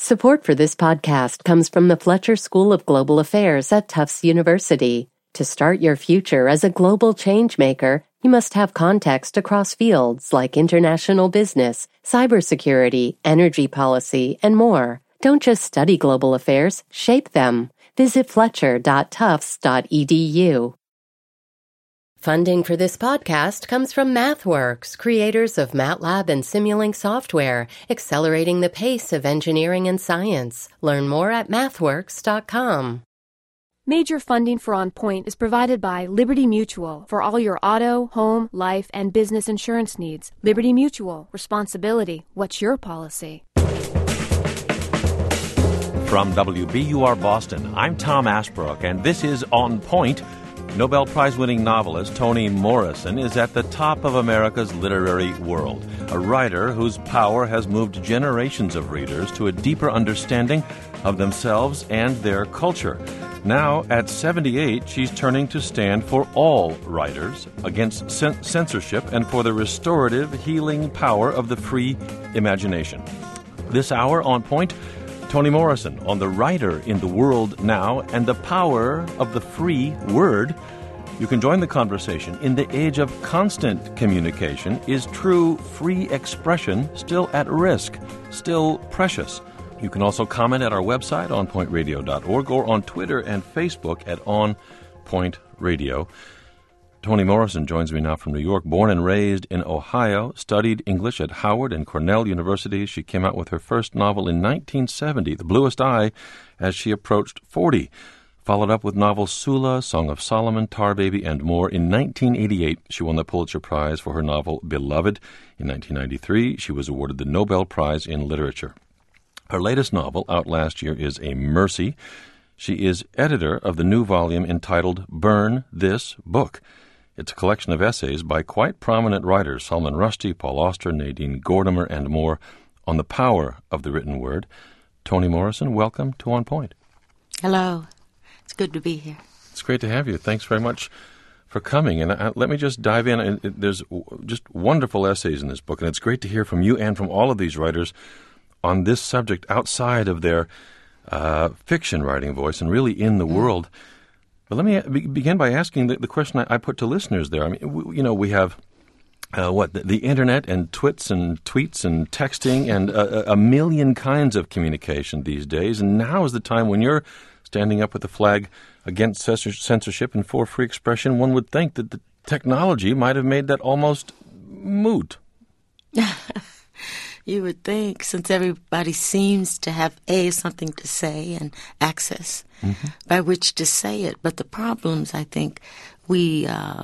Support for this podcast comes from the Fletcher School of Global Affairs at Tufts University. To start your future as a global changemaker, you must have context across fields like international business, cybersecurity, energy policy, and more. Don't just study global affairs, shape them. Visit fletcher.tufts.edu. Funding for this podcast comes from MathWorks, creators of MATLAB and Simulink software, accelerating the pace of engineering and science. Learn more at mathworks.com. Major funding for On Point is provided by Liberty Mutual for all your auto, home, life, and business insurance needs. Liberty Mutual. Responsibility. What's your policy? From WBUR Boston, I'm Tom Ashbrook, and this is On Point. Nobel Prize-winning novelist Toni Morrison is at the top of America's literary world, a writer whose power has moved generations of readers to a deeper understanding of themselves and their culture. Now, at 78, she's turning to stand for all writers against censorship and for the restorative, healing power of the free imagination. This hour, On Point, Toni Morrison on the writer in the world now and the power of the free word. You can join the conversation. In the age of constant communication, is true free expression still at risk, still precious? You can also comment at our website, onpointradio.org, or on Twitter and Facebook at On Point Radio. Toni Morrison joins me now from New York. Born and raised in Ohio, studied English at Howard and Cornell universities. She came out with her first novel in 1970, The Bluest Eye, as she approached 40. Followed up with novels Sula, Song of Solomon, Tar Baby, and more. In 1988, she won the Pulitzer Prize for her novel Beloved. In 1993, she was awarded the Nobel Prize in Literature. Her latest novel, out last year, is A Mercy. She is editor of the new volume entitled Burn This Book. It's a collection of essays by quite prominent writers, Salman Rushdie, Paul Auster, Nadine Gordimer, and more, on the power of the written word. Toni Morrison, welcome to On Point. Hello. It's good to be here. It's great to have you. Thanks very much for coming. And let me just dive in. There's just wonderful essays in this book, and it's great to hear from you and from all of these writers on this subject outside of their fiction writing voice and really in the world. But let me begin by asking the question I put to listeners there. I mean, we have the internet and tweets and texting and a million kinds of communication these days. And now is the time when you're standing up with the flag against censorship and for free expression. One would think that the technology might have made that almost moot. You would think, since everybody seems to have, something to say and access by which to say it. But the problems, I think, we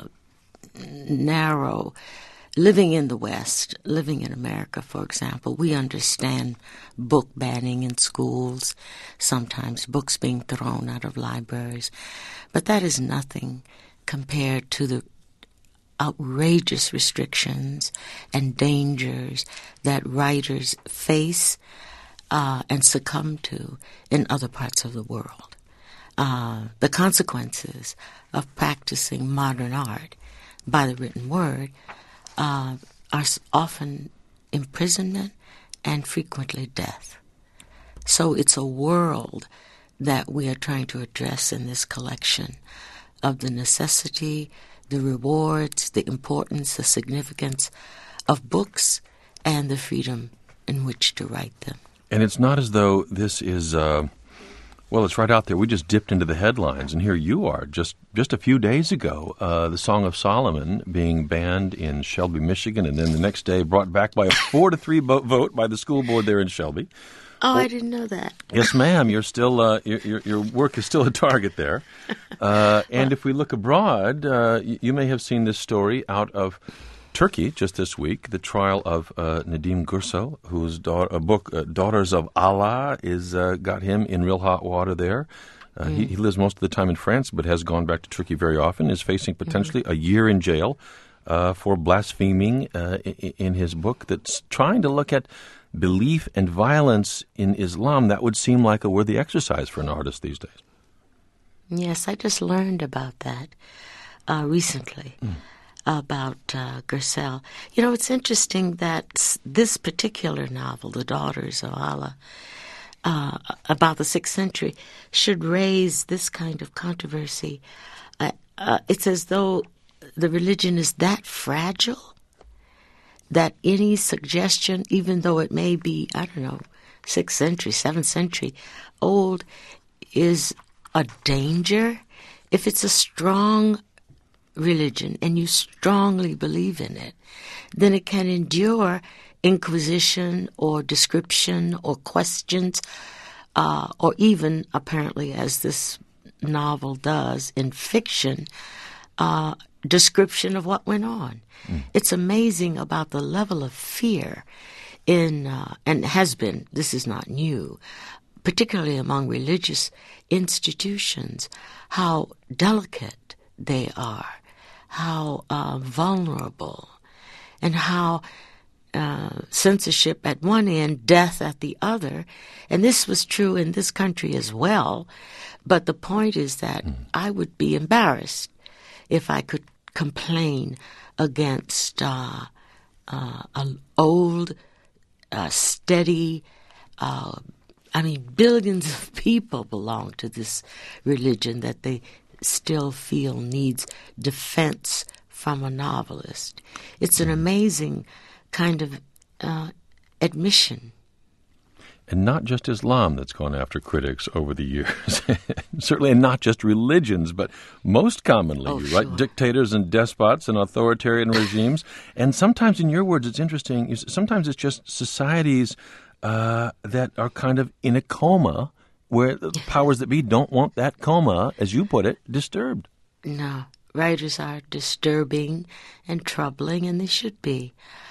narrow. Living in the West, living in America, for example, we understand book banning in schools, sometimes books being thrown out of libraries. But that is nothing compared to the outrageous restrictions and dangers that writers face and succumb to in other parts of the world. The consequences of practicing modern art by the written word are often imprisonment and frequently death. So it's a world that we are trying to address in this collection of the necessity, the rewards, the importance, the significance of books and the freedom in which to write them. And it's not as though this is, it's right out there. We just dipped into the headlines, and here you are, just a few days ago, the Song of Solomon being banned in Shelby, Michigan, and then the next day brought back by a 4-3 vote by the school board there in Shelby. Oh, I didn't know that. Yes, ma'am. You're still your work is still a target there. And if we look abroad, you may have seen this story out of Turkey just this week. The trial of Nedim Gürsoy, whose book "Daughters of Allah" is got him in real hot water there. He lives most of the time in France, but has gone back to Turkey very often. Is facing potentially a year in jail for blaspheming in his book that's trying to look at belief and violence in Islam. That would seem like a worthy exercise for an artist these days. Yes, I just learned about that recently, about Gürsoy. It's interesting that this particular novel, The Daughters of Allah, about the 6th century should raise this kind of controversy. It's as though the religion is that fragile that any suggestion, even though it may be, 6th century, 7th century old, is a danger. If it's a strong religion and you strongly believe in it, then it can endure inquisition or description or questions, or even, apparently, as this novel does in fiction, description of what went on. It's amazing about the level of fear and has been, this is not new, particularly among religious institutions, how delicate they are, how vulnerable, and how censorship at one end, death at the other. And this was true in this country as well. But the point is that I would be embarrassed if I could complain against an old, steady, billions of people belong to this religion that they still feel needs defense from a novelist. It's an amazing kind of admission. And not just Islam that's gone after critics over the years. Certainly, and not just religions, but most commonly, right? Dictators and despots and authoritarian regimes. And sometimes, in your words, it's interesting, sometimes it's just societies that are kind of in a coma, where the powers that be don't want that coma, as you put it, disturbed. No. Writers are disturbing and troubling, and they should be,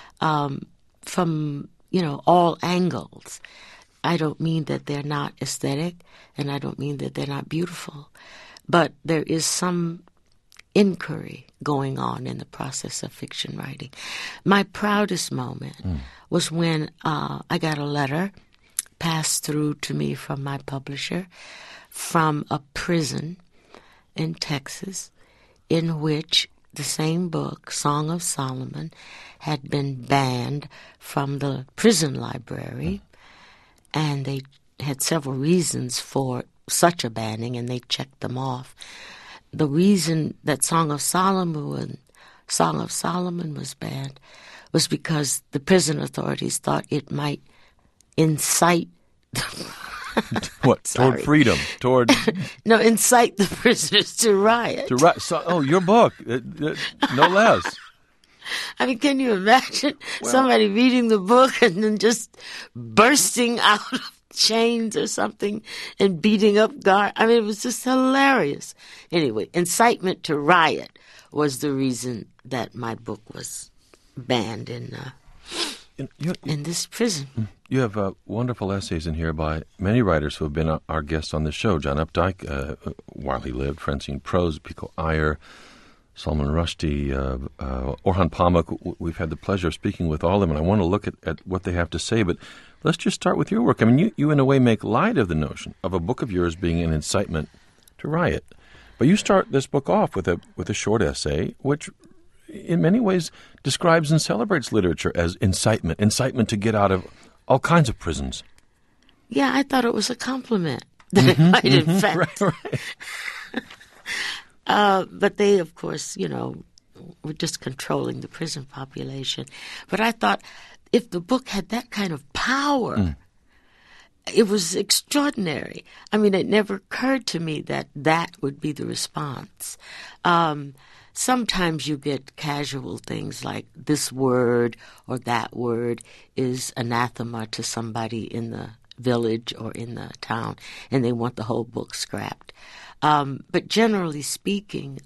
from, all angles. I don't mean that they're not aesthetic, and I don't mean that they're not beautiful, but there is some inquiry going on in the process of fiction writing. My proudest moment was when I got a letter passed through to me from my publisher from a prison in Texas in which the same book, Song of Solomon, had been banned from the prison library. And they had several reasons for such a banning, and they checked them off. The reason that Song of Solomon was banned was because the prison authorities thought it might incite what? Toward freedom? Toward no, incite the prisoners to riot. Your book, no less. Can you imagine somebody reading the book and then just bursting out of chains or something and beating up guard? It was just hilarious. Anyway, incitement to riot was the reason that my book was banned in this prison. You have wonderful essays in here by many writers who have been our guests on this show. John Updike, while he lived, Francine Prose, Pico Iyer, Salman Rushdie, Orhan Pamuk. We've had the pleasure of speaking with all of them, and I want to look at what they have to say. But let's just start with your work. You in a way make light of the notion of a book of yours being an incitement to riot. But you start this book off with a short essay, which in many ways describes and celebrates literature as incitement to get out of all kinds of prisons. Yeah, I thought it was a compliment. That it might, in fact. Right. But they, of course, were just controlling the prison population. But I thought if the book had that kind of power, it was extraordinary. It never occurred to me that would be the response. Sometimes you get casual things like this word or that word is anathema to somebody in the village or in the town, and they want the whole book scrapped. But generally speaking,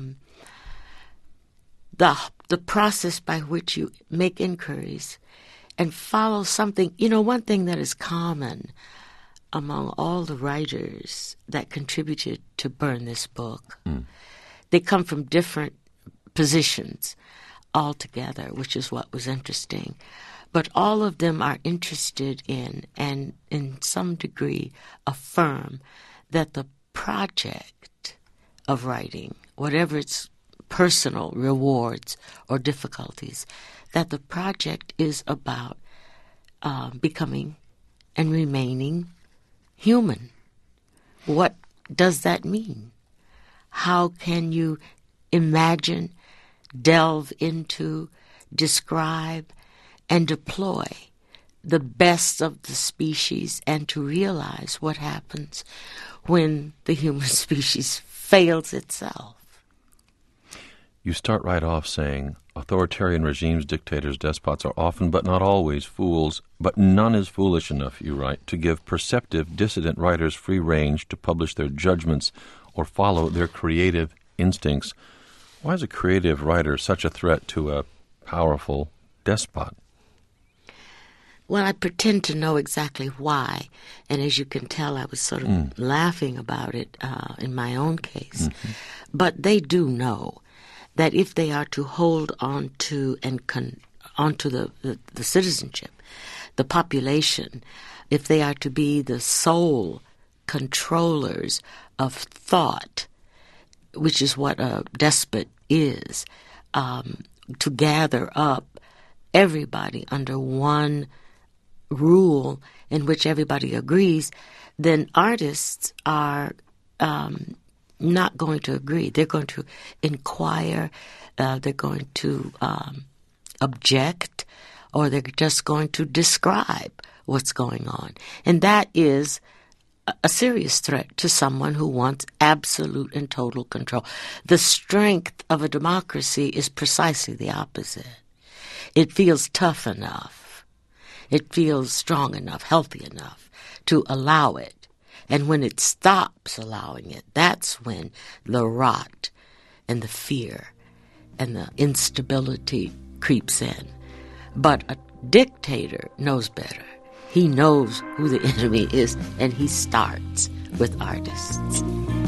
the process by which you make inquiries and follow something, one thing that is common among all the writers that contributed to burn this book, they come from different positions altogether, which is what was interesting. But all of them are interested in and in some degree affirm that the project of writing, whatever its personal rewards or difficulties, that the project is about becoming and remaining human. What does that mean? How can you imagine, delve into, describe, and deploy the best of the species, and to realize what happens when the human species fails itself? You start right off saying, authoritarian regimes, dictators, despots are often, but not always, fools, but none is foolish enough, you write, to give perceptive, dissident writers free range to publish their judgments or follow their creative instincts. Why is a creative writer such a threat to a powerful despot? Well, I pretend to know exactly why, and as you can tell, I was sort of laughing about it in my own case. Mm-hmm. But they do know that if they are to hold on to and onto the citizenship, the population, if they are to be the sole controllers of thought, which is what a despot is, to gather up everybody under one rule in which everybody agrees, then artists are not going to agree. They're going to inquire, they're going to object, or they're just going to describe what's going on. And that is a serious threat to someone who wants absolute and total control. The strength of a democracy is precisely the opposite. It feels tough enough. It feels strong enough, healthy enough to allow it. And when it stops allowing it, that's when the rot and the fear and the instability creeps in. But a dictator knows better. He knows who the enemy is, and he starts with artists.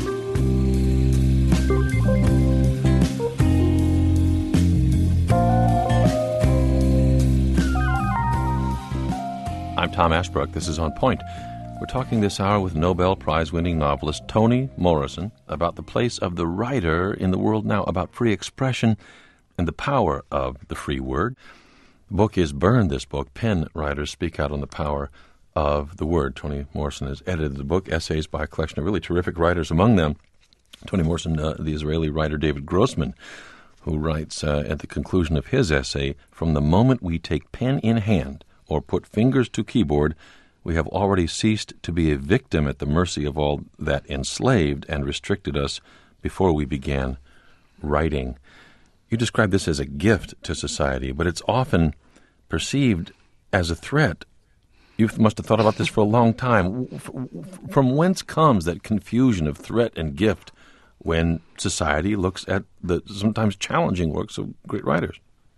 I'm Tom Ashbrook. This is On Point. We're talking this hour with Nobel Prize-winning novelist Toni Morrison about the place of the writer in the world now, about free expression and the power of the free word. The book is Burn, this book. Pen writers speak out on the power of the word. Toni Morrison has edited the book, essays by a collection of really terrific writers, among them Toni Morrison, the Israeli writer David Grossman, who writes at the conclusion of his essay, "From the moment we take pen in hand or put fingers to keyboard, we have already ceased to be a victim at the mercy of all that enslaved and restricted us before we began writing." You describe this as a gift to society, but it's often perceived as a threat. You must have thought about this for a long time. From whence comes that confusion of threat and gift when society looks at the sometimes challenging works of great writers?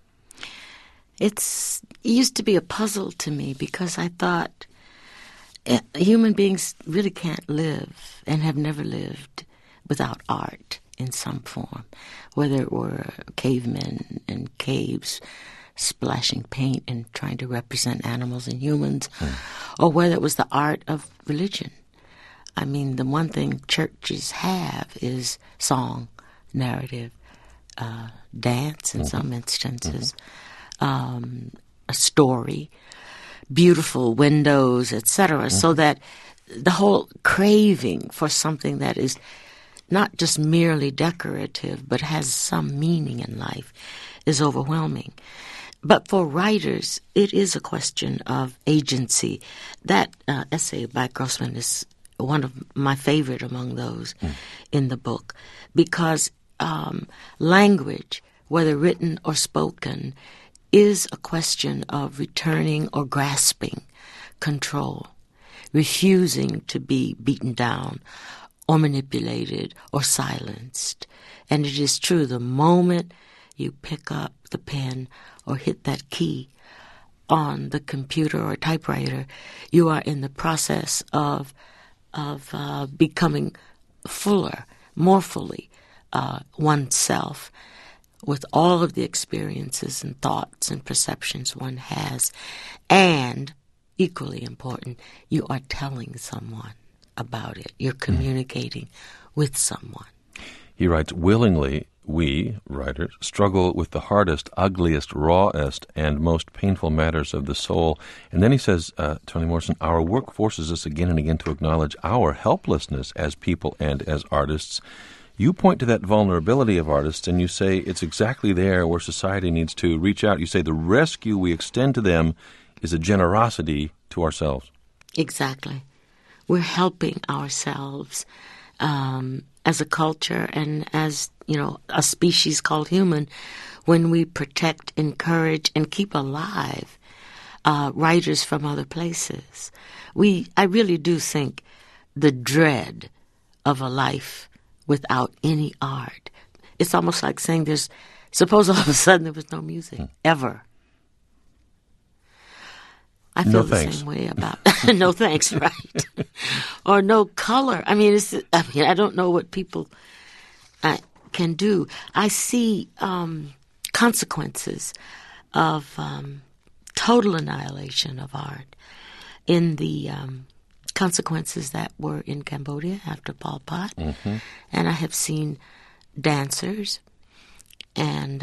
It used to be a puzzle to me because I thought human beings really can't live and have never lived without art in some form, whether it were cavemen in caves splashing paint and trying to represent animals and humans, or whether it was the art of religion. I mean, the one thing churches have is song, narrative, dance in some instances, a story, beautiful windows, etc., so that the whole craving for something that is not just merely decorative but has some meaning in life is overwhelming. But for writers, it is a question of agency. That essay by Grossman is one of my favorite among those in the book, because language, whether written or spoken, is a question of returning or grasping control, refusing to be beaten down or manipulated or silenced. And it is true, the moment you pick up the pen or hit that key on the computer or typewriter, you are in the process of becoming fuller, more fully oneself, with all of the experiences and thoughts and perceptions one has. And, equally important, you are telling someone about it. You're communicating with someone. He writes, willingly, we, writers, struggle with the hardest, ugliest, rawest, and most painful matters of the soul. And then he says, Toni Morrison, our work forces us again and again to acknowledge our helplessness as people and as artists. You point to that vulnerability of artists, and you say it's exactly there where society needs to reach out. You say the rescue we extend to them is a generosity to ourselves. Exactly. We're helping ourselves as a culture and as, a species called human when we protect, encourage, and keep alive writers from other places. I really do think the dread of a life without any art, it's almost like saying suppose all of a sudden there was no music, ever. I feel the same way about no thanks, right? Or no color. I don't know what people can do. I see consequences of total annihilation of art in the consequences that were in Cambodia after Pol Pot. Mm-hmm. And I have seen dancers and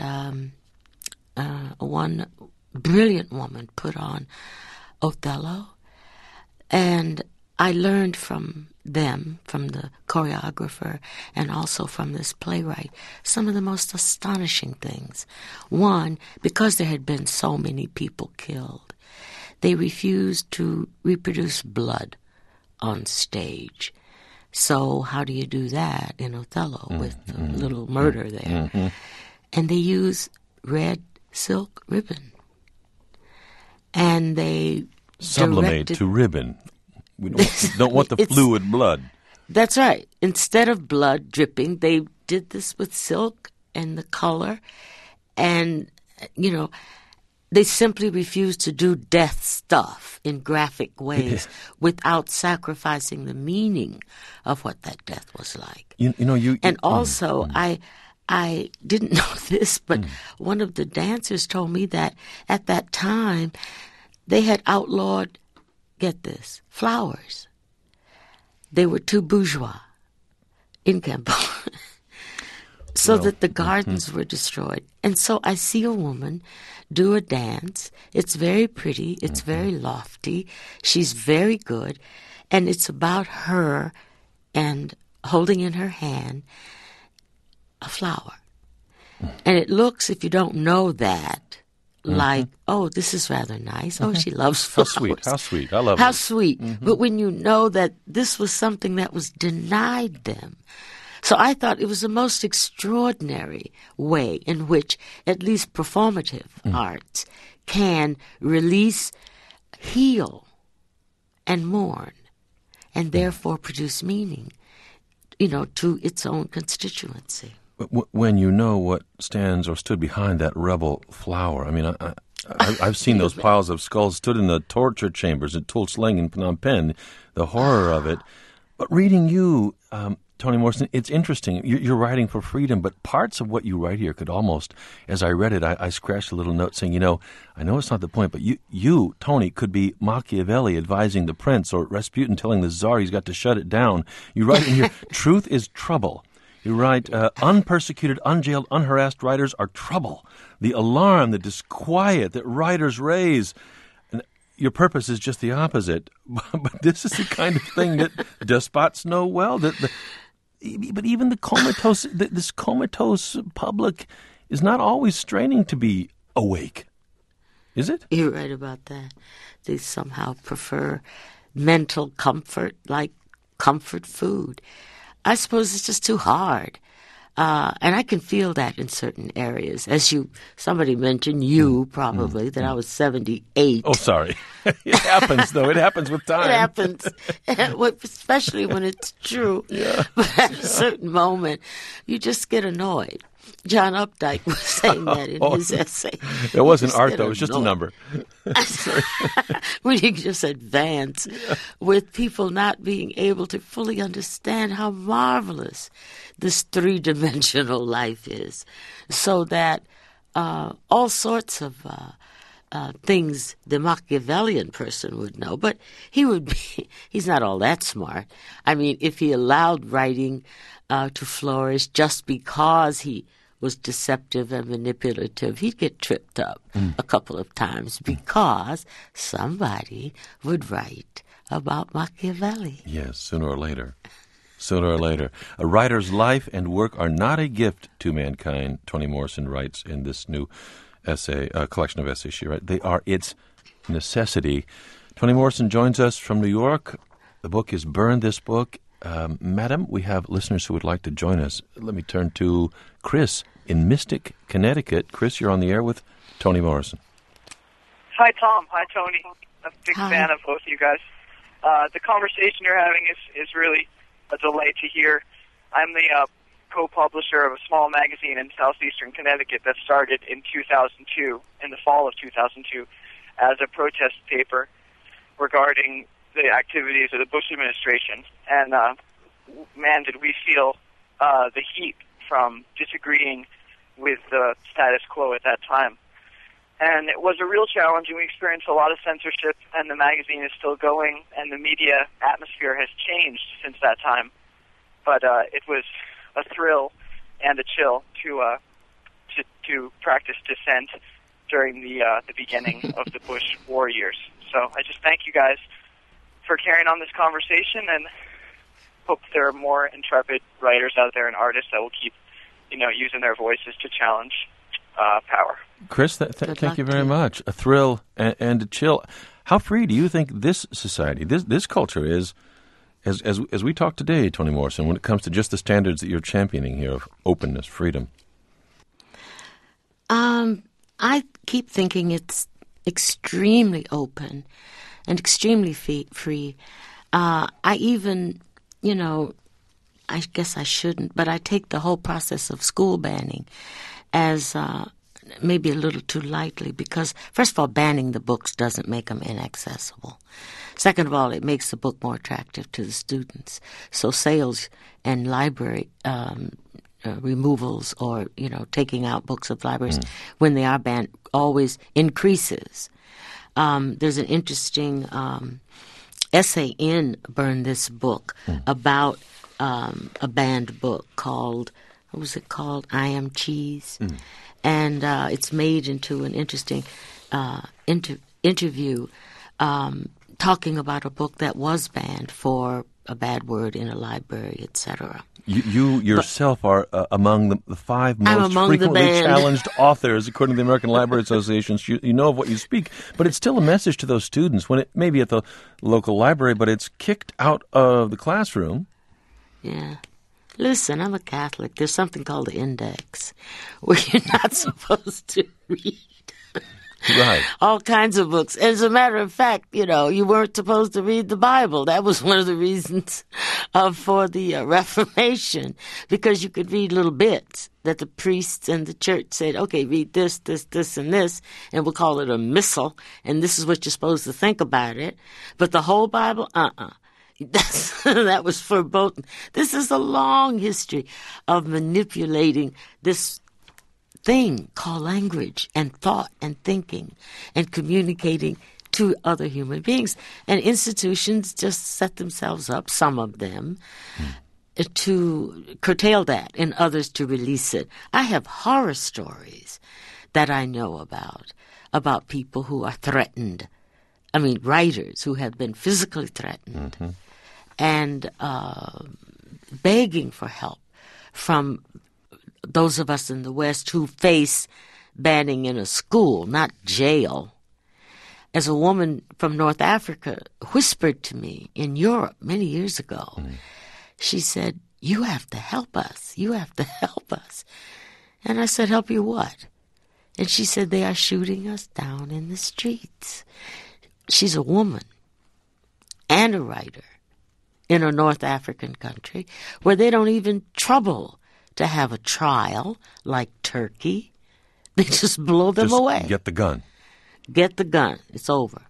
one brilliant woman put on Othello, and I learned from them, from the choreographer, and also from this playwright, some of the most astonishing things. One, because there had been so many people killed, they refused to reproduce blood on stage. So how do you do that in Othello with a little murder there? Mm-hmm. And they use red silk ribbon. And they sublimate to ribbon. We don't want the fluid blood. That's right. Instead of blood dripping, they did this with silk and the color. And, they simply refused to do death stuff in graphic ways without sacrificing the meaning of what that death was like. And also, I didn't know this, but one of the dancers told me that at that time they had outlawed, get this, flowers. They were too bourgeois in Cambodia. So that the gardens were destroyed. And so I see a woman do a dance. It's very pretty. It's very lofty. She's very good. And it's about her and holding in her hand a flower. And it looks, if you don't know that, like, oh, this is rather nice. Oh, she loves flowers. How sweet. I love it. How sweet. But when you know that this was something that was denied them. So I thought it was the most extraordinary way in which at least performative arts can release, heal, and mourn, and therefore produce meaning, to its own constituency. When you know what stands or stood behind that rebel flower, I've seen those piles of skulls stood in the torture chambers at Tuol Sleng in Phnom Penh, the horror of it. But reading you, Toni Morrison, it's interesting. You're writing for freedom, but parts of what you write here could almost, as I read it, I scratched a little note saying, I know it's not the point, but you, Toni, could be Machiavelli advising the prince or Rasputin telling the Tsar he's got to shut it down. You write in here, truth is trouble. You write, unpersecuted, unjailed, unharassed writers are trouble. The alarm, the disquiet that writers raise. And your purpose is just the opposite. But this is the kind of thing that despots know well. But even the comatose, this comatose public is not always straining to be awake. Is it? You're right about that. They somehow prefer mental comfort like comfort food. I suppose it's just too hard. And I can feel that in certain areas. As somebody mentioned, probably, that I was 78. Oh, sorry. It happens, though. It happens with time. It happens, especially when it's true. Yeah. But at a certain moment, you just get annoyed. John Updike was saying that in his essay. It wasn't art, though. It was just a number. When you just advance with people not being able to fully understand how marvelous this three-dimensional life is, so that all sorts of things the Machiavellian person would know, but he's not all that smart. I mean, if he allowed writing to flourish just because he was deceptive and manipulative, he'd get tripped up a couple of times because somebody would write about Machiavelli. Yes, sooner or later. Sooner or later. A writer's life and work are not a gift to mankind, Toni Morrison writes in this new essay, collection of essays she wrote. They are its necessity. Toni Morrison joins us from New York. The book is Burn This Book. Madam, we have listeners who would like to join us. Let me turn to Chris in Mystic, Connecticut. Chris, you're on the air with Toni Morrison. Hi, Tom. Hi, Toni. I'm a big Hi. fan of both of you guys. The conversation you're having is really a delight to hear. I'm the co-publisher of a small magazine in southeastern Connecticut that started in 2002, in the fall of 2002, as a protest paper regarding the activities of the Bush administration. And, man, did we feel the heat from disagreeing with the status quo at that time. And it was a real challenge, and we experienced a lot of censorship, and the magazine is still going, and the media atmosphere has changed since that time. But it was a thrill and a chill to practice dissent during the beginning of the Bush war years. So I just thank you guys for carrying on this conversation, and hope there are more intrepid writers out there and artists that will keep, using their voices to challenge power. Chris, thank you very much. A thrill and a chill. How free do you think this society, this culture is, as we talk today, Toni Morrison, when it comes to just the standards that you're championing here of openness, freedom? I keep thinking it's extremely open and extremely free. I even, I guess I shouldn't, but I take the whole process of school banning as maybe a little too lightly because, first of all, banning the books doesn't make them inaccessible. Second of all, it makes the book more attractive to the students. So sales and library removals or, taking out books of libraries when they are banned always increases. There's an interesting essay in Burn This Book about a banned book called, what was it called? I Am Cheese. And it's made into an interesting interview talking about a book that was banned for a bad word in a library, etc. You yourself are among the five most frequently challenged authors, according to the American Library Association. You know of what you speak, but it's still a message to those students when it may be at the local library, but it's kicked out of the classroom. Yeah. Listen, I'm a Catholic. There's something called the Index where you're not supposed to read Right. all kinds of books. As a matter of fact, you weren't supposed to read the Bible. That was one of the reasons for the Reformation, because you could read little bits that the priests and the church said, okay, read this, this, this, and this, and we'll call it a missal, and this is what you're supposed to think about it. But the whole Bible, that was verboten. This is a long history of manipulating this thing called language and thought and thinking and communicating to other human beings. And institutions just set themselves up, some of them, to curtail that and others to release it. I have horror stories that I know about people who are threatened. I mean, writers who have been physically threatened and begging for help from those of us in the West who face banning in a school, not jail. As a woman from North Africa whispered to me in Europe many years ago, she said, you have to help us. You have to help us. And I said, help you what? And she said, they are shooting us down in the streets. She's a woman and a writer in a North African country where they don't even trouble to have a trial like Turkey. They just blow them away. Get the gun. Get the gun. It's over.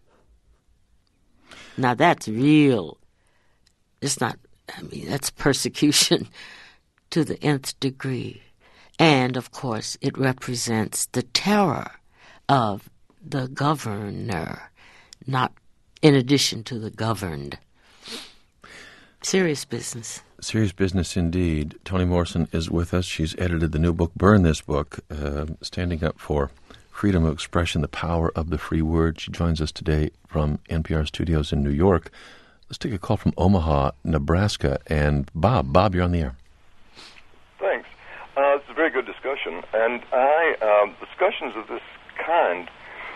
Now that's real. It's not, that's persecution to the nth degree. And, of course, it represents the terror of the governor, not in addition to the governed. Serious business. Serious business indeed. Toni Morrison is with us. She's edited the new book, Burn This Book, Standing Up for Freedom of Expression, the Power of the Free Word. She joins us today from NPR studios in New York. Let's take a call from Omaha, Nebraska. And Bob, you're on the air. Thanks. It's a very good discussion. And discussions of this kind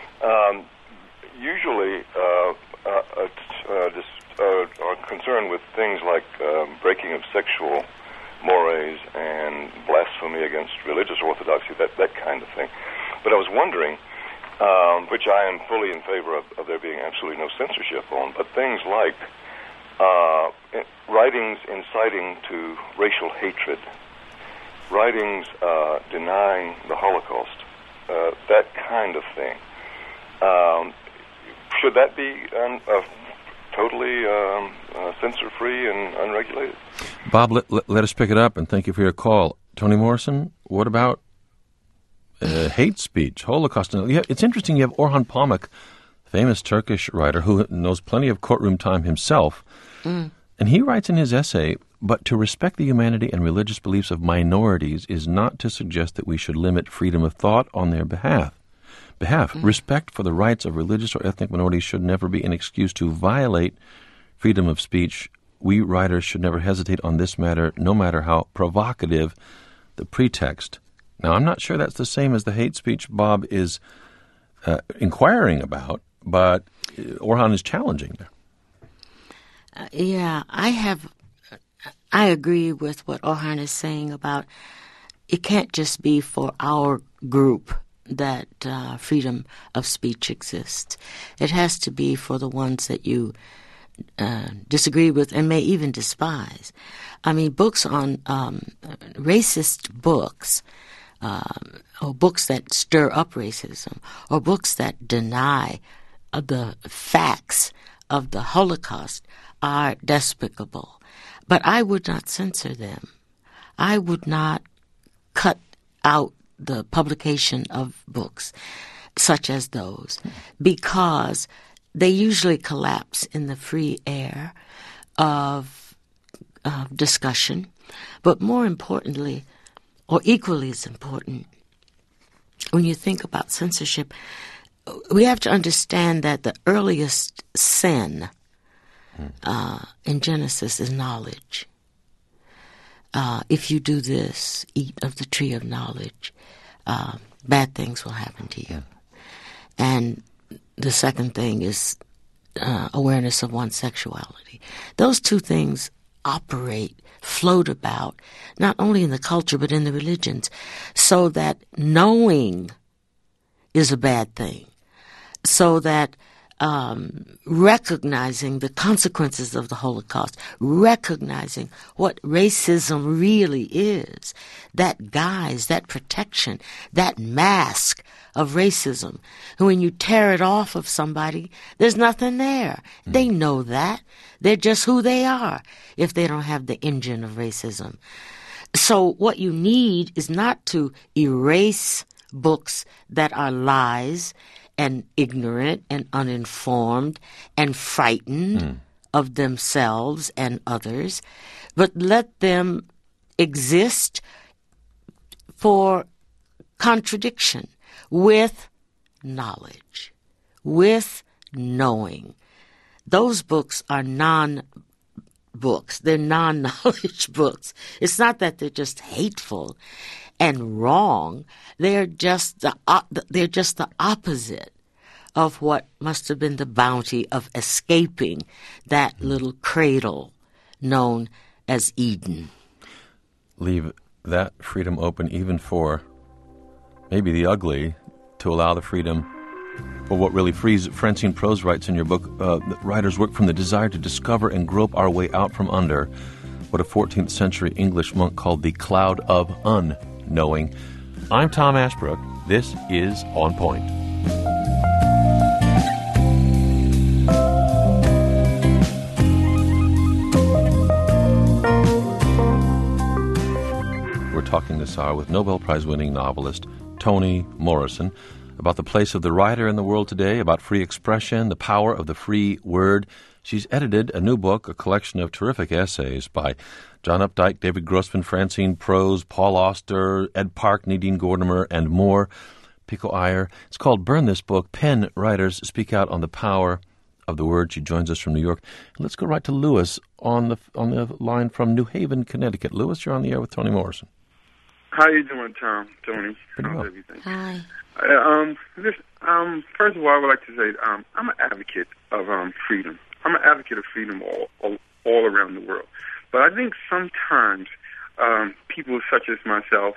usually are concerned with things like breaking of sexual mores and blasphemy against religious orthodoxy, that kind of thing. But I was wondering, which I am fully in favor of there being absolutely no censorship on, but things like writings inciting to racial hatred, writings denying the Holocaust, that kind of thing. Should that be totally censor-free and unregulated? Bob, let us pick it up, and thank you for your call. Toni Morrison, what about hate speech, Holocaust? It's interesting, you have Orhan Pamuk, famous Turkish writer who knows plenty of courtroom time himself, and he writes in his essay, but to respect the humanity and religious beliefs of minorities is not to suggest that we should limit freedom of thought on their behalf. Respect for the rights of religious or ethnic minorities should never be an excuse to violate freedom of speech. We writers should never hesitate on this matter, no matter how provocative the pretext. Now, I'm not sure that's the same as the hate speech Bob is inquiring about, but Orhan is challenging there. I agree with what Orhan is saying about it can't just be for our group that freedom of speech exists. It has to be for the ones that you disagree with and may even despise. I mean, books on racist books, or books that stir up racism, or books that deny the facts of the Holocaust are despicable. But I would not censor them. I would not cut out the publication of books such as those, because they usually collapse in the free air of discussion. But more importantly, or equally as important, when you think about censorship, we have to understand that the earliest sin in Genesis is knowledge. If you do this, eat of the tree of knowledge, bad things will happen to you. And the second thing is awareness of one's sexuality. Those two things float about, not only in the culture but in the religions, so that knowing is a bad thing, so that recognizing the consequences of the Holocaust, recognizing what racism really is, that guise, that protection, that mask of racism. And when you tear it off of somebody, there's nothing there. They know that. They're just who they are if they don't have the engine of racism. So what you need is not to erase books that are lies and ignorant and uninformed and frightened of themselves and others, but let them exist for contradiction with knowledge, with knowing. Those books are non-books. They're non-knowledge books. It's not that they're just hateful and wrong. They're just the opposite of what must have been the bounty of escaping that little cradle known as Eden. Leave that freedom open even for maybe the ugly, to allow the freedom for what really frees. Francine Prose writes in your book, writers work from the desire to discover and grope our way out from under what a 14th century English monk called the cloud of unknowing. I'm Tom Ashbrook. This is On Point. We're talking this hour with Nobel Prize-winning novelist Toni Morrison about the place of the writer in the world today, about free expression, the power of the free word. She's edited a new book, a collection of terrific essays by John Updike, David Grossman, Francine Prose, Paul Auster, Ed Park, Nadine Gordimer, and more. Pico Iyer. It's called Burn This Book. Pen writers speak out on the power of the word. She joins us from New York. Let's go right to Lewis on the line from New Haven, Connecticut. Lewis, you're on the air with Toni Morrison. How you doing, Tom? Tony? Pretty well. How's everything? Hi. First of all, I would like to say I'm an advocate of freedom. I'm an advocate of freedom all around the world. But I think sometimes people such as myself,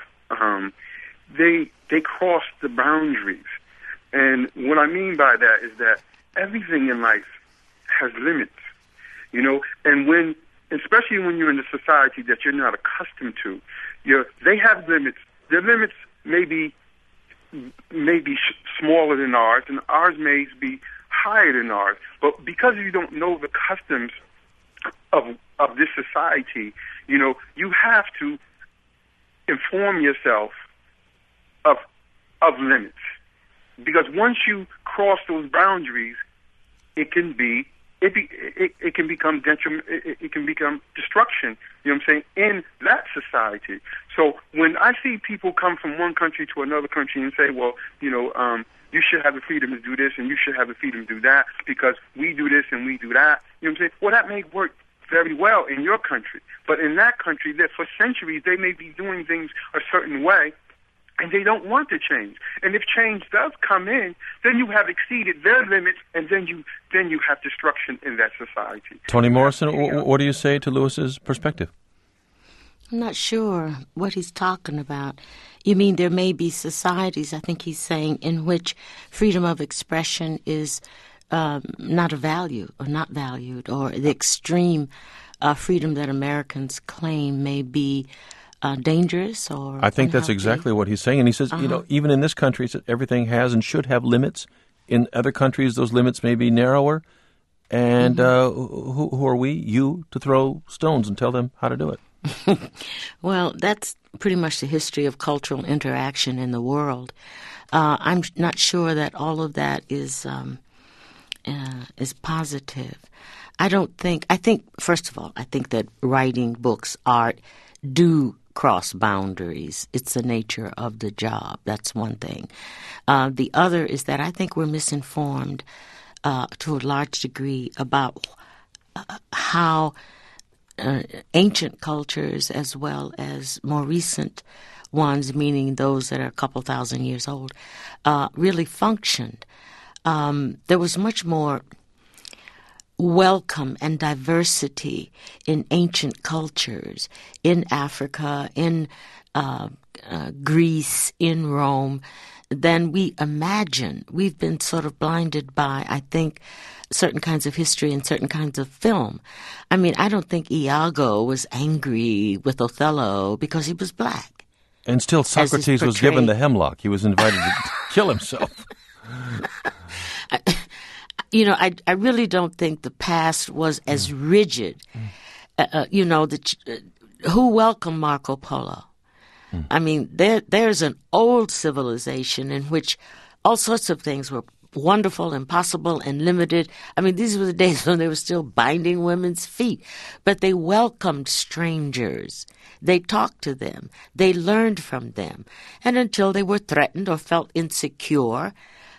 they cross the boundaries. And what I mean by that is that everything in life has limits, and especially when you're in a society that you're not accustomed to, they have limits. Their limits may be smaller than ours, and ours may be higher than ours. But because you don't know the customs of this society, you have to inform yourself of limits. Because once you cross those boundaries, it can become detriment. It can become destruction. You know what I'm saying? In that society. So when I see people come from one country to another country and say, well, you should have the freedom to do this and you should have the freedom to do that because we do this and we do that. You know what I'm saying? Well, that may work very well in your country, but in that country, that for centuries they may be doing things a certain way. And they don't want to change. And if change does come in, then you have exceeded their limits, and then you have destruction in that society. Toni Morrison, what do you say to Lewis's perspective? I'm not sure what he's talking about. You mean there may be societies, I think he's saying, in which freedom of expression is not a value or not valued, or the extreme freedom that Americans claim may be dangerous or I think unhealthy. That's exactly what he's saying. And he says, even in this country, everything has and should have limits. In other countries, those limits may be narrower. And who are we, you, to throw stones and tell them how to do it? Well, that's pretty much the history of cultural interaction in the world. I'm not sure that all of that is positive. I think, first of all, I think that writing books, art, do cross boundaries. It's the nature of the job. That's one thing. The other is that I think we're misinformed to a large degree about how ancient cultures as well as more recent ones, meaning those that are a couple thousand years old, really functioned. There was much more welcome and diversity in ancient cultures, in Africa, in Greece, in Rome, than we imagine. We've been sort of blinded by, I think, certain kinds of history and certain kinds of film. I mean, I don't think Iago was angry with Othello because he was black. And still Socrates was given the hemlock. He was invited to kill himself. I really don't think the past was as rigid. Who welcomed Marco Polo? I mean, there's an old civilization in which all sorts of things were wonderful and possible and limited. I mean, these were the days when they were still binding women's feet. But they welcomed strangers. They talked to them. They learned from them. And until they were threatened or felt insecure,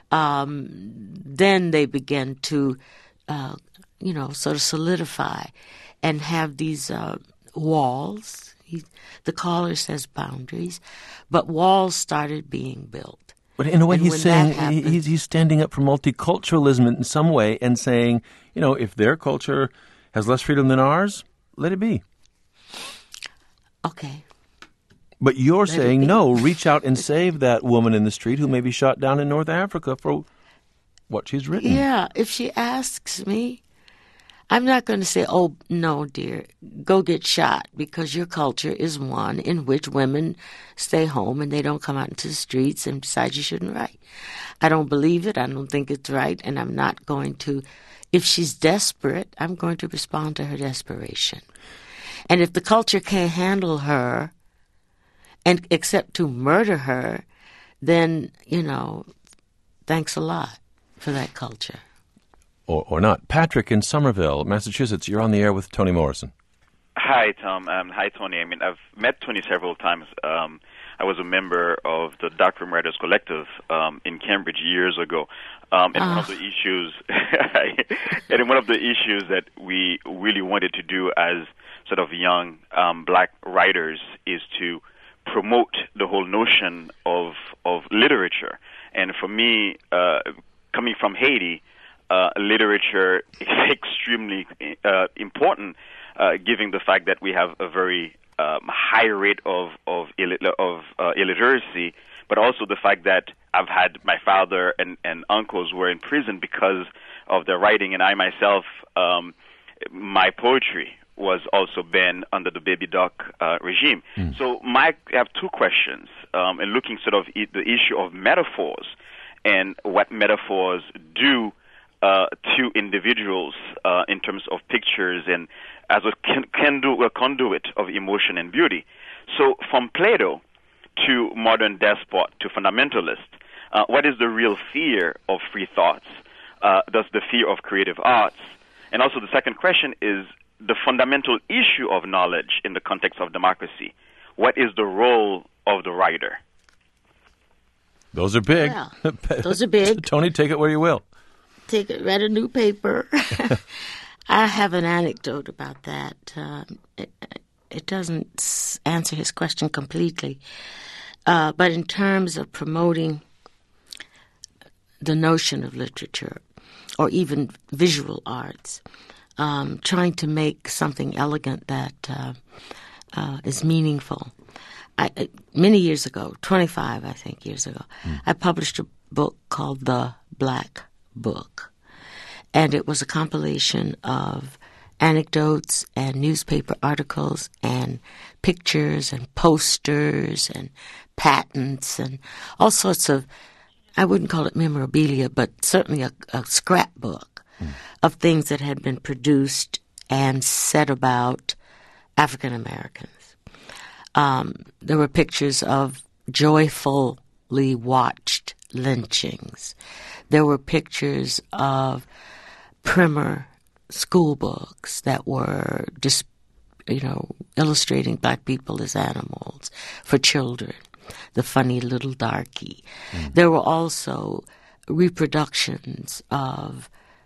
then they began to, sort of solidify and have these walls. The caller says boundaries, but walls started being built. But in a way, he's saying he's standing up for multiculturalism in some way and saying, if their culture has less freedom than ours, let it be. Okay. But you're saying, no, reach out and save that woman in the street who may be shot down in North Africa for what she's written. Yeah, if she asks me, I'm not going to say, oh, no, dear, go get shot, because your culture is one in which women stay home and they don't come out into the streets and decide you shouldn't write. I don't believe it. I don't think it's right, and I'm not going to. If she's desperate, I'm going to respond to her desperation. And if the culture can't handle her, and except to murder her, then, thanks a lot for that culture. Or not. Patrick in Somerville, Massachusetts, you're on the air with Toni Morrison. Hi, Tom. Hi, Toni. I mean, I've met Toni several times. I was a member of the Darkroom Writers Collective in Cambridge years ago. And one of the issues that we really wanted to do as sort of young black writers is to promote the whole notion of literature. And for me, coming from Haiti, literature is extremely important, given the fact that we have a very high rate of illiteracy, but also the fact that I've had my father and uncles were in prison because of their writing, and I myself, my poetry was also banned under the Baby Doc regime. So I have two questions, and looking sort of at the issue of metaphors and what metaphors do to individuals in terms of pictures and as a conduit of emotion and beauty. So from Plato to modern despot to fundamentalist, what is the real fear of free thoughts? Does the fear of creative arts? And also the second question is the fundamental issue of knowledge in the context of democracy. What is the role of the writer? Those are big. Well, those are big. Toni, take it where you will. Take it, read a new paper. I have an anecdote about that. It doesn't answer his question completely. But in terms of promoting the notion of literature or even visual arts, trying to make something elegant that is meaningful. Many years ago, 25, I think, years ago, I published a book called The Black Book. And it was a compilation of anecdotes and newspaper articles and pictures and posters and patents and all sorts of, I wouldn't call it memorabilia, but certainly a scrapbook of things that had been produced and said about African Americans. There were pictures of joyfully watched lynchings. There were pictures of primer school books that were just, illustrating black people as animals for children, the funny little darky. There were also reproductions of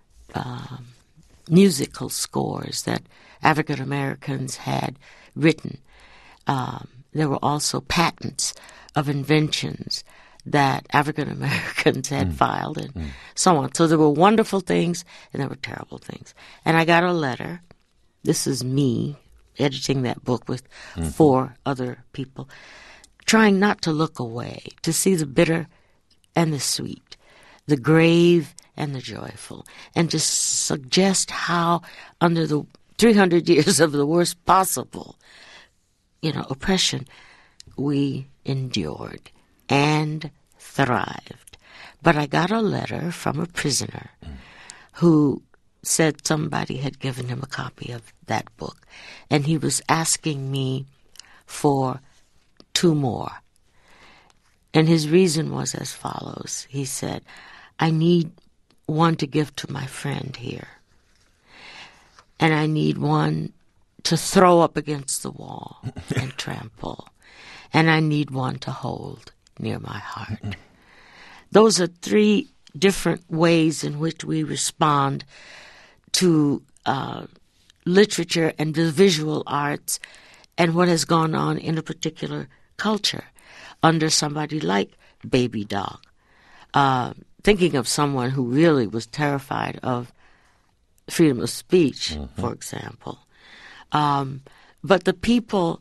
musical scores that African Americans had written. There were also patents of inventions that African Americans had filed and so on. So there were wonderful things and there were terrible things. And I got a letter. This is me editing that book with 4 other people, trying not to look away, to see the bitter and the sweet, the grave and the joyful, and to suggest how under the 300 years of the worst possible, oppression, we endured and thrived. But I got a letter from a prisoner who said somebody had given him a copy of that book, and he was asking me for 2 more. And his reason was as follows. He said, I need one to give to my friend here, and I need one to throw up against the wall and trample, and I need one to hold near my heart. Those are 3 different ways in which we respond to literature and the visual arts and what has gone on in a particular culture under somebody like Baby Doc. Thinking of someone who really was terrified of freedom of speech, for example. But the people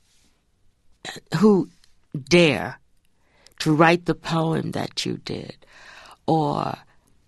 who dare to write the poem that you did or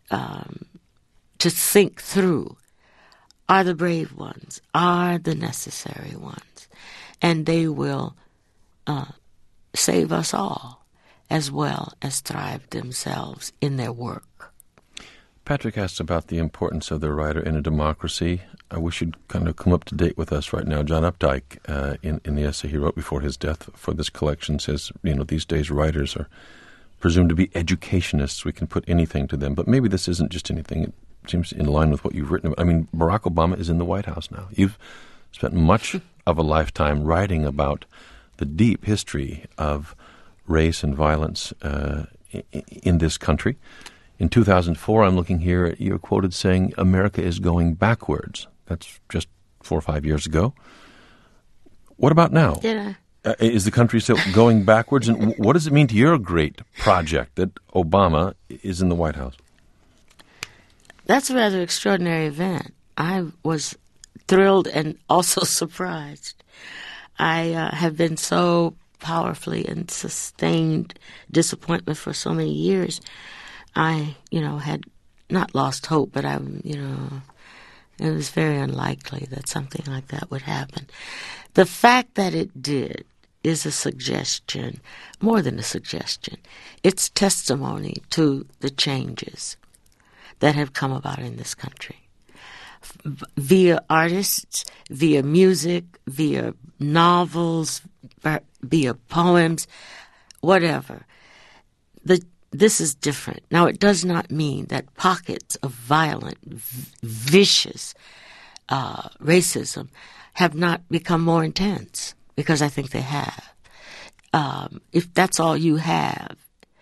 to think through are the brave ones, are the necessary ones. And they will save us all as well as thrive themselves in their work. Patrick asked about the importance of the writer in a democracy. We should kind of come up to date with us right now. John Updike, in the essay he wrote before his death for this collection, says, these days writers are presumed to be educationists. We can put anything to them, but maybe this isn't just anything. It seems in line with what you've written about. I mean, Barack Obama is in the White House now. You've spent much of a lifetime writing about the deep history of race and violence in this country. In 2004, I'm looking here, you're quoted saying, America is going backwards. That's just 4 or 5 years ago. What about now? Yeah. Is the country still going backwards? And what does it mean to your great project that Obama is in the White House? That's a rather extraordinary event. I was thrilled and also surprised. I have been so powerfully and sustained disappointment for so many years. I, had not lost hope, but it was very unlikely that something like that would happen. The fact that it did is a suggestion, more than a suggestion. It's testimony to the changes that have come about in this country. Via artists, via music, via novels, via poems, whatever. This is different. Now, it does not mean that pockets of violent, vicious racism have not become more intense, because I think they have. If that's all you have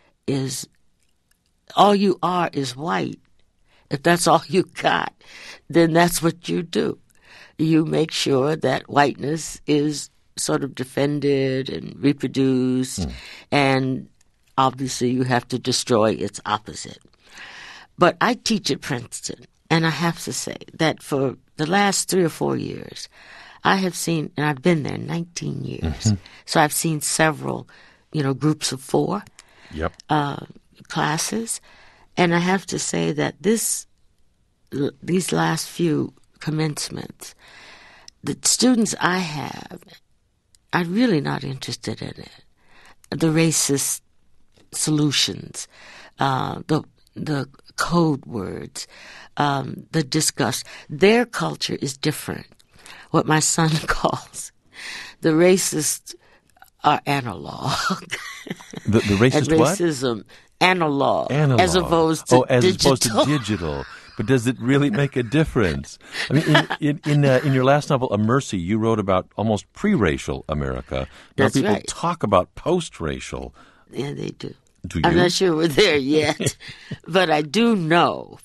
all you are is white, if that's all you got, then that's what you do. You make sure that whiteness is sort of defended and reproduced, and obviously you have to destroy its opposite. But I teach at Princeton, and I have to say that for the last 3 or 4 years, I have seen, and I've been there 19 years, so I've seen several, groups of 4 classes, and I have to say that these last few commencements, the students I have are really not interested in it. The racist solutions, the code words, the disgust. Their culture is different. What my son calls the racists are analog. The racist and what? racism, analog. As opposed to digital. But does it really make a difference? I mean, in your last novel, A Mercy, you wrote about almost pre-racial America. Now That's people right. talk about post-racial. Yeah, they do. Do you? I'm not sure we're there yet, but I do know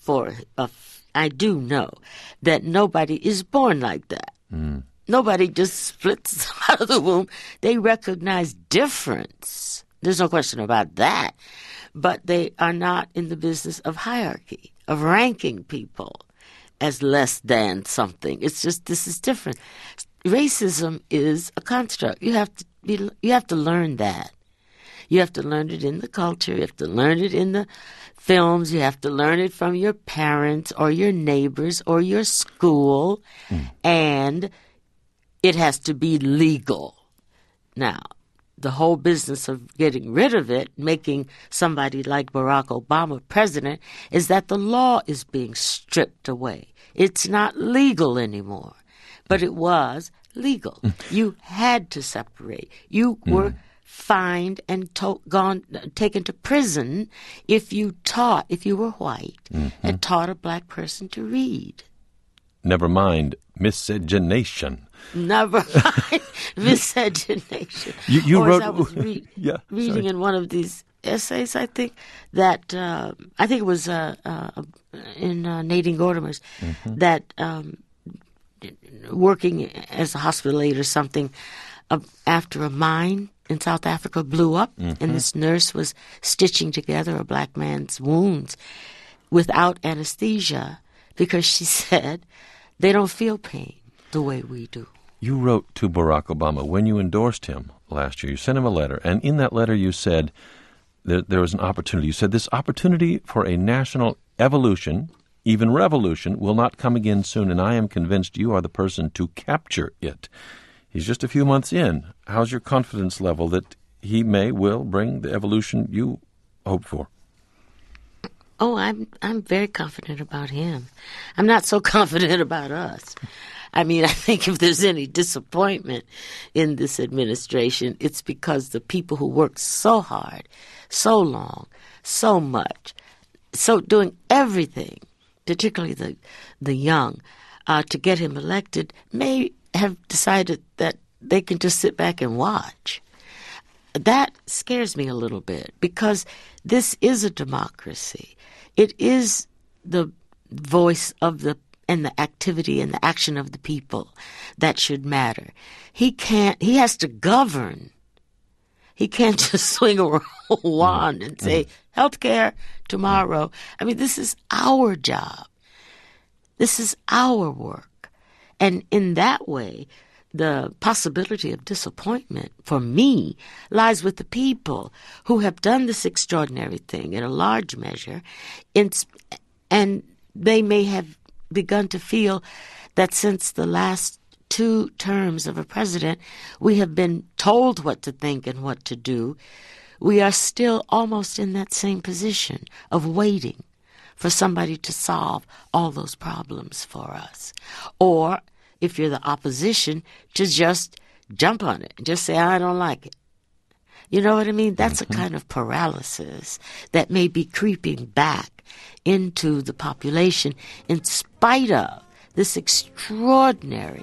that nobody is born like that. Nobody just splits out of the womb. They recognize difference. There's no question about that. But they are not in the business of hierarchy, of ranking people as less than something. It's just, this is different. Racism is a construct. You have to learn that. You have to learn it in the culture. You have to learn it in the films. You have to learn it from your parents or your neighbors or your school. And it has to be legal. Now, the whole business of getting rid of it, making somebody like Barack Obama president, is that the law is being stripped away. It's not legal anymore. But it was legal. You had to separate. You were fined and taken to prison if you were white, and taught a black person to read. Never mind miscegenation. Never mind miscegenation. You wrote. I was reading in one of these essays, I think, that I think it was in Nadine Gordimer's, that working as a hospital aide or something after a mine in South Africa blew up, and this nurse was stitching together a black man's wounds without anesthesia because she said they don't feel pain the way we do. You wrote to Barack Obama when you endorsed him last year. You sent him a letter, and in that letter you said there was an opportunity. You said, this opportunity for a national evolution, even revolution, will not come again soon, and I am convinced you are the person to capture it. He's just a few months in. How's your confidence level that he will bring the evolution you hope for? Oh, I'm very confident about him. I'm not so confident about us. I mean, I think if there's any disappointment in this administration, it's because the people who worked so hard, so long, so much, so doing everything, particularly the young, to get him elected, may have decided that they can just sit back and watch. That scares me a little bit because this is a democracy. It is the voice of the activity and the action of the people that should matter. He has to govern. He can't just swing a wand and say, healthcare tomorrow. I mean, this is our job. This is our work. And in that way, the possibility of disappointment for me lies with the people who have done this extraordinary thing in a large measure, and they may have begun to feel that since the last 2 terms of a president, we have been told what to think and what to do. We are still almost in that same position of waiting for somebody to solve all those problems for us. Or, if you're the opposition, to just jump on it and just say, I don't like it. You know what I mean? That's a kind of paralysis that may be creeping back into the population in spite of this extraordinary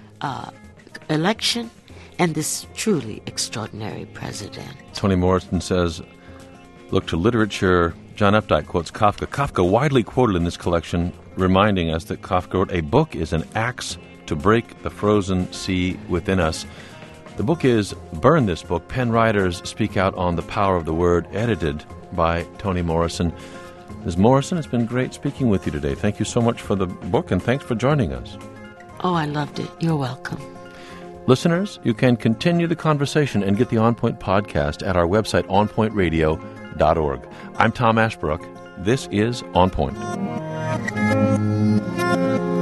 election and this truly extraordinary president. Toni Morrison says, look to literature. John Updike quotes Kafka. Kafka, widely quoted in this collection, reminding us that Kafka wrote, a book is an axe to break the frozen sea within us. The book is Burn This Book. Pen Writers Speak Out on the Power of the Word, edited by Toni Morrison. Ms. Morrison, it's been great speaking with you today. Thank you so much for the book, and thanks for joining us. Oh, I loved it. You're welcome. Listeners, you can continue the conversation and get the On Point podcast at our website, onpointradio.org. I'm Tom Ashbrook. This is On Point.